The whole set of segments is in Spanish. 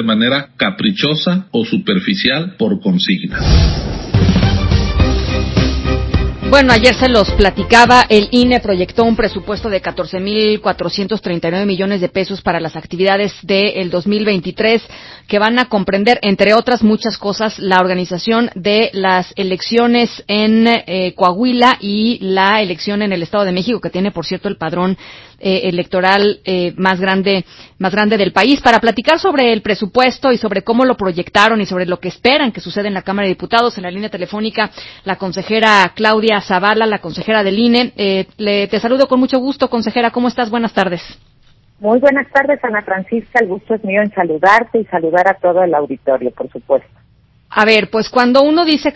manera caprichosa o superficial por consignas. Bueno, ayer se los platicaba, el INE proyectó un presupuesto de 14,439 millones de pesos para las actividades del 2023, que van a comprender, entre otras muchas cosas, la organización de las elecciones en Coahuila y la elección en el Estado de México, que tiene, por cierto, el padrón electoral más grande del país. Para platicar sobre el presupuesto y sobre cómo lo proyectaron y sobre lo que esperan que suceda en la Cámara de Diputados, en la línea telefónica, la consejera Claudia Zavala, la consejera del INE. Te saludo con mucho gusto, consejera. ¿Cómo estás? Buenas tardes. Muy buenas tardes, Ana Francisca. El gusto es mío en saludarte y saludar a todo el auditorio, por supuesto. A ver, pues cuando uno dice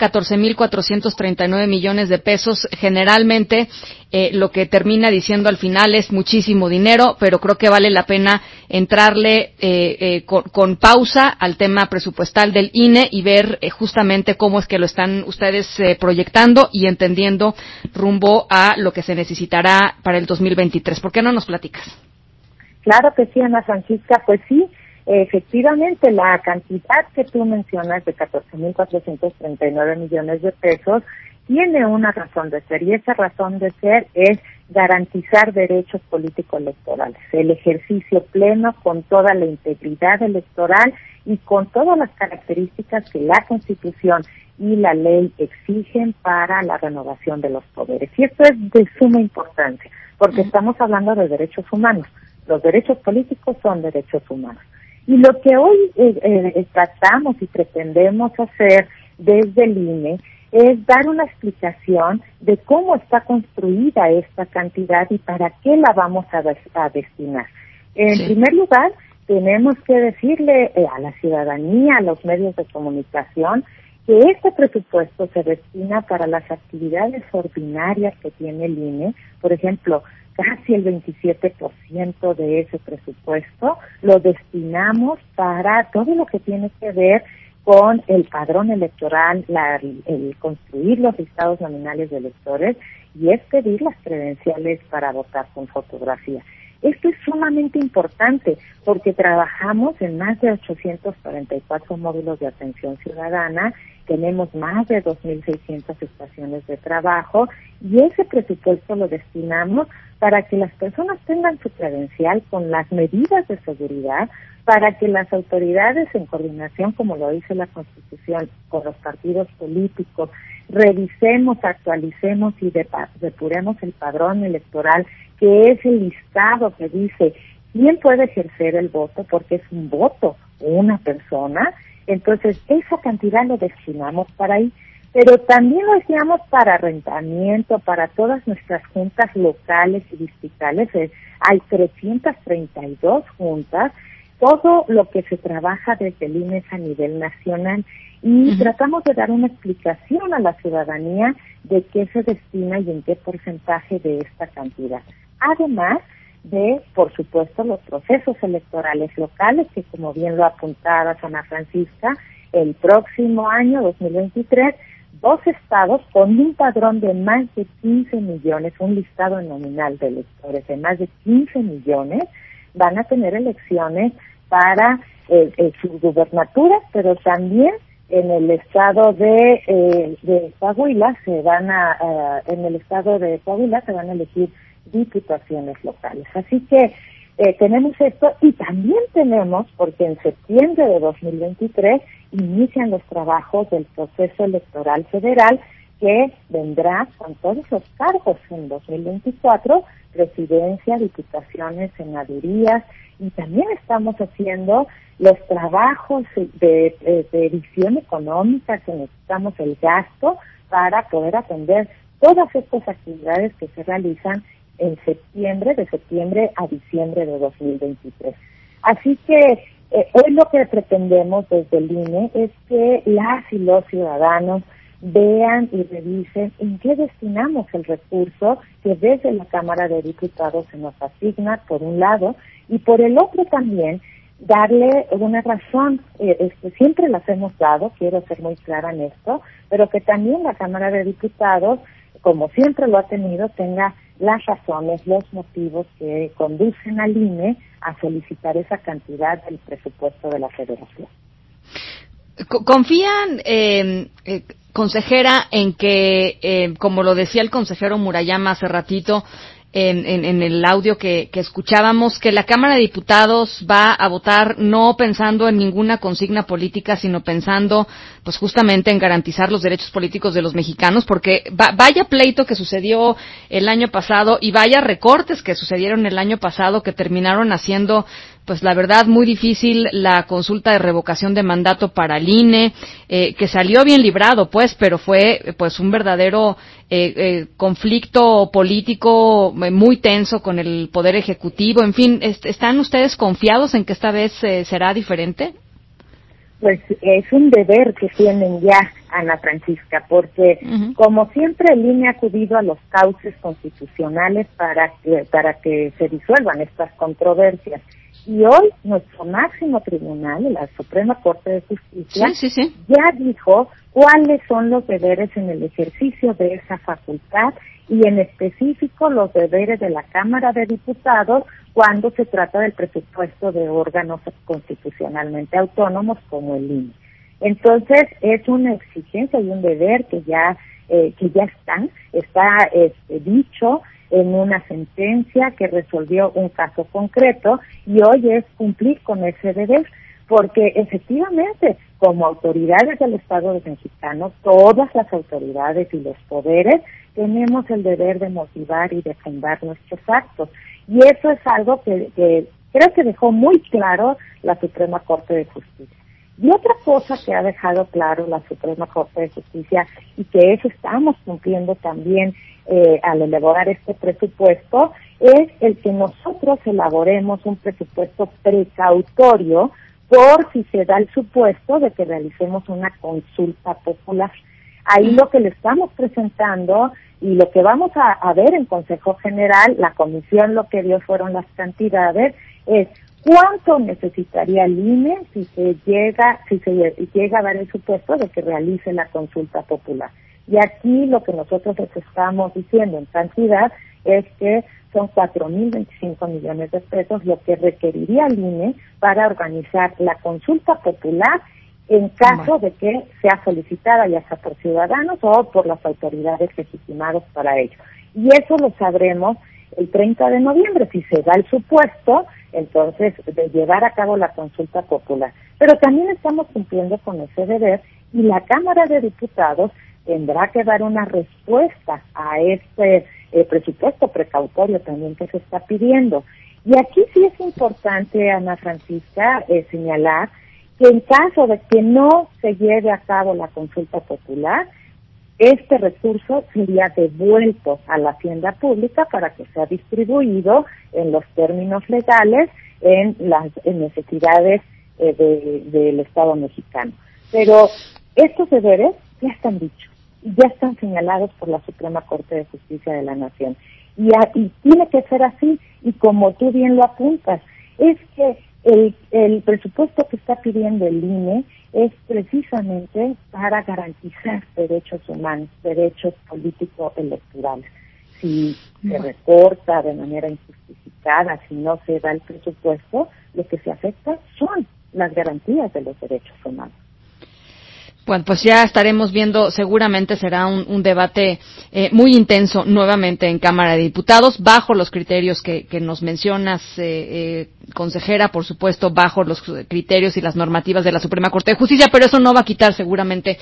14,439 millones de pesos, generalmente lo que termina diciendo al final es muchísimo dinero, pero creo que vale la pena entrarle con pausa al tema presupuestal del INE y ver justamente cómo es que lo están ustedes proyectando y entendiendo rumbo a lo que se necesitará para el 2023. ¿Por qué no nos platicas? Claro que sí, Ana Francisca, pues sí. Efectivamente, la cantidad que tú mencionas de 14,439 millones de pesos tiene una razón de ser, y esa razón de ser es garantizar derechos político-electorales, el ejercicio pleno con toda la integridad electoral y con todas las características que la Constitución y la ley exigen para la renovación de los poderes. Y esto es de suma importancia, porque estamos hablando de derechos humanos. Los derechos políticos son derechos humanos. Y lo que hoy tratamos y pretendemos hacer desde el INE es dar una explicación de cómo está construida esta cantidad y para qué la vamos a destinar. En primer lugar, tenemos que decirle a la ciudadanía, a los medios de comunicación, que este presupuesto se destina para las actividades ordinarias que tiene el INE. Por ejemplo, casi el 27% de ese presupuesto lo destinamos para todo lo que tiene que ver con el padrón electoral, el construir los listados nominales de electores y expedir las credenciales para votar con fotografía. Esto es sumamente importante porque trabajamos en más de 844 módulos de atención ciudadana, tenemos más de 2,600 estaciones de trabajo y ese presupuesto lo destinamos para que las personas tengan su credencial con las medidas de seguridad, para que las autoridades en coordinación, como lo dice la Constitución, con los partidos políticos, revisemos, actualicemos y depuremos el padrón electoral, que es el listado que dice quién puede ejercer el voto, porque es un voto una persona. Entonces, esa cantidad lo destinamos para ahí, pero también lo destinamos para arrendamiento, para todas nuestras juntas locales y distritales. Hay 332 juntas, todo lo que se trabaja desde el INE a nivel nacional, y tratamos de dar una explicación a la ciudadanía de qué se destina y en qué porcentaje de esta cantidad. Además de, por supuesto, los procesos electorales locales, que como bien lo apuntaba Ana Francisca, el próximo año, 2023, 2 estados con un padrón de más de 15 millones, un listado nominal de electores de más de 15 millones, van a tener elecciones para sus gubernaturas, pero también en el estado de Coahuila en el estado de Coahuila se van a elegir diputaciones locales. Así que tenemos esto, y también tenemos, porque en septiembre de 2023 inician los trabajos del proceso electoral federal, que vendrá con todos los cargos en 2024, presidencia, diputaciones, senadurías, y también estamos haciendo los trabajos de visión económica, que necesitamos el gasto para poder atender todas estas actividades que se realizan en septiembre, de septiembre a diciembre de 2023. Así que hoy lo que pretendemos desde el INE es que las y los ciudadanos vean y revisen en qué destinamos el recurso que desde la Cámara de Diputados se nos asigna, por un lado, y por el otro también darle una razón, siempre las hemos dado, quiero ser muy clara en esto, pero que también la Cámara de Diputados, como siempre lo ha tenido, tenga las razones, los motivos que conducen al INE a solicitar esa cantidad del presupuesto de la Federación. ¿Confían, consejera, en que, como lo decía el consejero Murayama hace ratito, en el audio que escuchábamos, que la Cámara de Diputados va a votar no pensando en ninguna consigna política, sino pensando pues justamente en garantizar los derechos políticos de los mexicanos? Porque vaya pleito que sucedió el año pasado y vaya recortes que sucedieron el año pasado que terminaron haciendo pues la verdad muy difícil la consulta de revocación de mandato para el INE, que salió bien librado pues, pero fue pues un verdadero conflicto político muy tenso con el Poder Ejecutivo. En fin, ¿están ustedes confiados en que esta vez será diferente? Pues es un deber que tienen ya, Ana Francisca, porque como siempre el INE ha acudido a los cauces constitucionales para que se disuelvan estas controversias. Y hoy nuestro máximo tribunal, la Suprema Corte de Justicia, ya dijo cuáles son los deberes en el ejercicio de esa facultad y en específico los deberes de la Cámara de Diputados cuando se trata del presupuesto de órganos constitucionalmente autónomos como el INE. Entonces es una exigencia y un deber que ya está dicho en una sentencia que resolvió un caso concreto y hoy es cumplir con ese deber, porque efectivamente, como autoridades del Estado mexicano, todas las autoridades y los poderes tenemos el deber de motivar y de fundar nuestros actos. Y eso es algo que creo que dejó muy claro la Suprema Corte de Justicia. Y otra cosa que ha dejado claro la Suprema Corte de Justicia, y que eso estamos cumpliendo también al elaborar este presupuesto, es el que nosotros elaboremos un presupuesto precautorio por si se da el supuesto de que realicemos una consulta popular. Ahí lo que le estamos presentando y lo que vamos a ver en Consejo General, la comisión lo que dio fueron las cantidades, es ¿cuánto necesitaría el INE si se llega a dar el supuesto de que realice la consulta popular? Y aquí lo que nosotros les estamos diciendo en cantidad es que son 4,025 millones de pesos lo que requeriría el INE para organizar la consulta popular en caso de que sea solicitada ya sea por ciudadanos o por las autoridades legitimadas para ello. Y eso lo sabremos el 30 de noviembre, si se da el supuesto, entonces, de llevar a cabo la consulta popular. Pero también estamos cumpliendo con ese deber y la Cámara de Diputados tendrá que dar una respuesta a este presupuesto precautorio también que se está pidiendo. Y aquí sí es importante, Ana Francisca, señalar que en caso de que no se lleve a cabo la consulta popular, este recurso sería devuelto a la hacienda pública para que sea distribuido en los términos legales en las necesidades del Estado mexicano. Pero estos deberes ya están dichos y ya están señalados por la Suprema Corte de Justicia de la Nación. Y tiene que ser así, y como tú bien lo apuntas, es que el presupuesto que está pidiendo el INE es precisamente para garantizar derechos humanos, derechos político-electorales. Si se recorta de manera injustificada, si no se da el presupuesto, lo que se afecta son las garantías de los derechos humanos. Bueno, pues ya estaremos viendo, seguramente será un debate muy intenso nuevamente en Cámara de Diputados, bajo los criterios que nos mencionas, consejera, por supuesto, bajo los criterios y las normativas de la Suprema Corte de Justicia, pero eso no va a quitar seguramente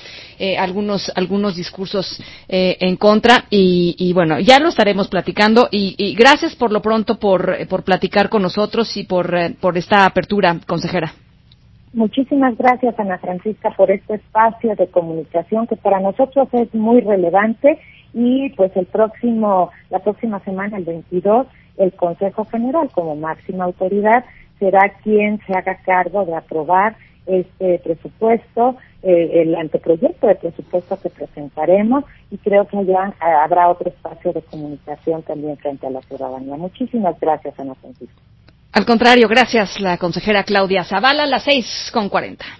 algunos discursos en contra y bueno, ya lo estaremos platicando y gracias por lo pronto por platicar con nosotros y por esta apertura, consejera. Muchísimas gracias, Ana Francisca, por este espacio de comunicación que para nosotros es muy relevante y pues la próxima semana, el 22, el Consejo General, como máxima autoridad, será quien se haga cargo de aprobar este presupuesto, el anteproyecto de presupuesto que presentaremos y creo que allá habrá otro espacio de comunicación también frente a la ciudadanía. Muchísimas gracias, Ana Francisca. Al contrario, gracias, la consejera Claudia Zavala, las 6:40.